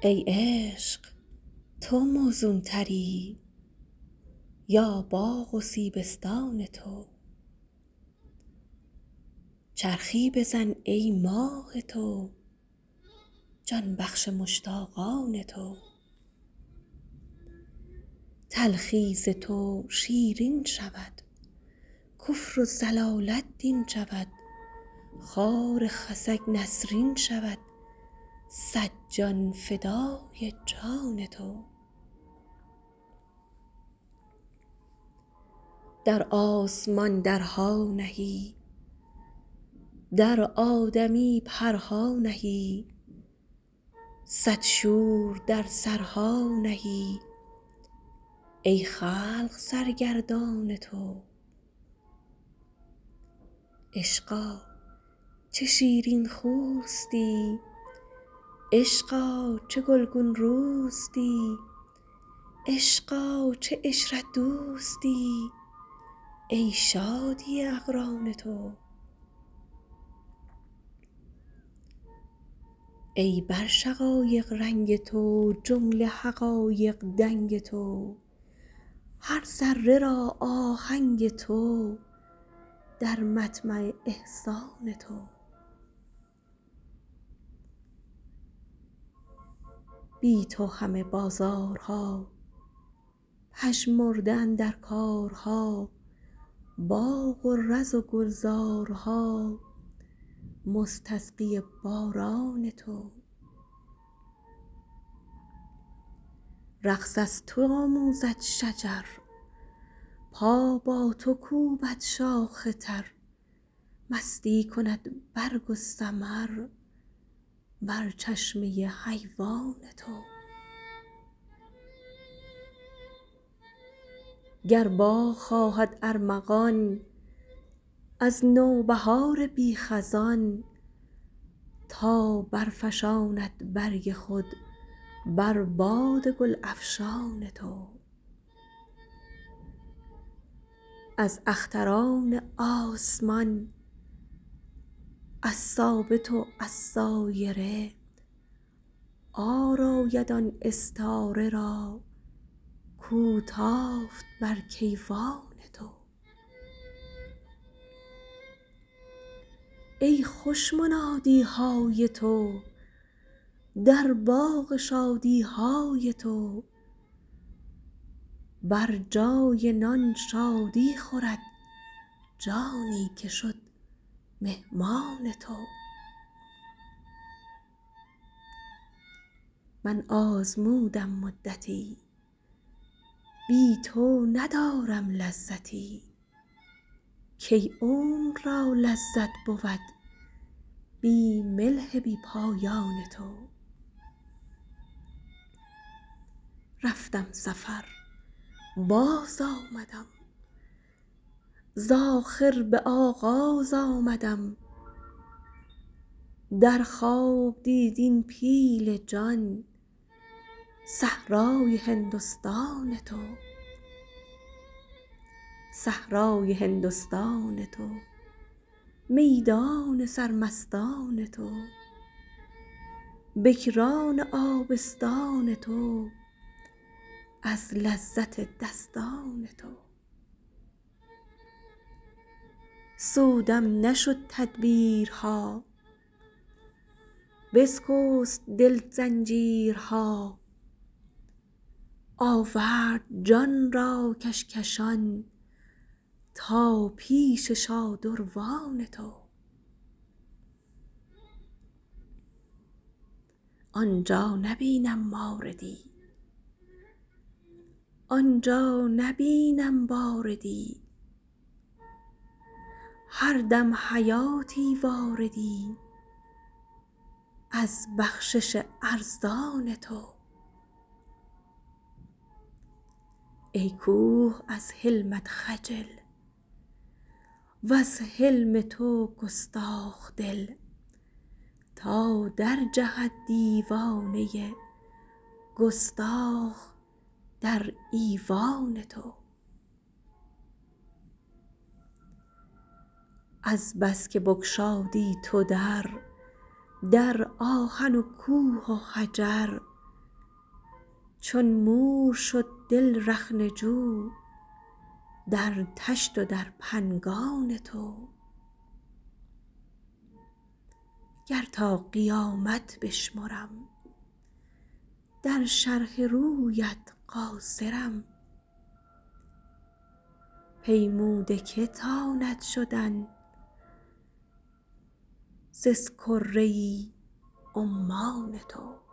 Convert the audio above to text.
ای عشق تو موزون تری یا باغ و سیبستان تو، چرخی بزن ای ماه تو، جان بخش مشتاقان تو. تلخی ز تو شیرین شود، کفر و ضلالت دین شود، خار خسک نسرین شود، صد جان فدای جان تو. در آسمان درها نهی، در آدمی پرها نهی، صد شور در سرها نهی، ای خلق سرگردان تو. عشقا چه شیرین خوستی، عشقا چه گلگون روستی، عشقا چه عشرت دوستی، ای شادی اقران تو. ای بر شقایق رنگ تو، جمله حقایق دنگ تو، هر ذره را آهنگ تو، در مطمع احسان تو. بی تو همه بازارها پژمرده اندر کارها، باغ و رز و گلزارها مستسقی باران تو. رقص از تو آموزد شجر، پا با تو کوبد شاخ تر، مستی کند برگ و ثمر بر چشمه حیوان تو. گر باغ خواهد ارمغان از نوبهار بی خزان، تا برفشاند برگ خود بر باد گل افشان تو. از اختران آسمان از ثابت و از سایره، آراید آن استاره را کو تافت بر کیوان تو. ای خوش منادی های تو، در باغ شادی های تو، بر جای نان شادی خورد جانی که شد مهمان تو. من آزمودم مدتی، بی تو ندارم لذتی، کی عمر را لذت بود بی ملح بی پایان تو. رفتم سفر باز آمدم، ز آخر به آغاز آمدم، در خواب دید این پیل جان صحرای هندستان تو. صحرای هندستان تو، میدان سرمستان تو، بکران آبستان تو، از لذت دستان تو. سودم نشد تدبیرها، بسکست دل زنجیرها، آورد جان را کشکشان تا پیش شادروان تو. آنجا نبینم ماردی، آنجا نبینم باردی، هر دم حیاتی واردی از بخشش ارزان تو. ای کوه از حلمت خجل وز حلم تو گستاخ دل، تا در جهد دیوانه گستاخ در ایوان تو. از بس که بگشادی تو در آهن و کوه و حجر، چون مور شد دل رخنه جو در طشت و در پنگان تو. گر تا قیامت بشمرم در شرح رویت قاصرم. پیموده که تاند شدن ز اسکره ای عمان تو.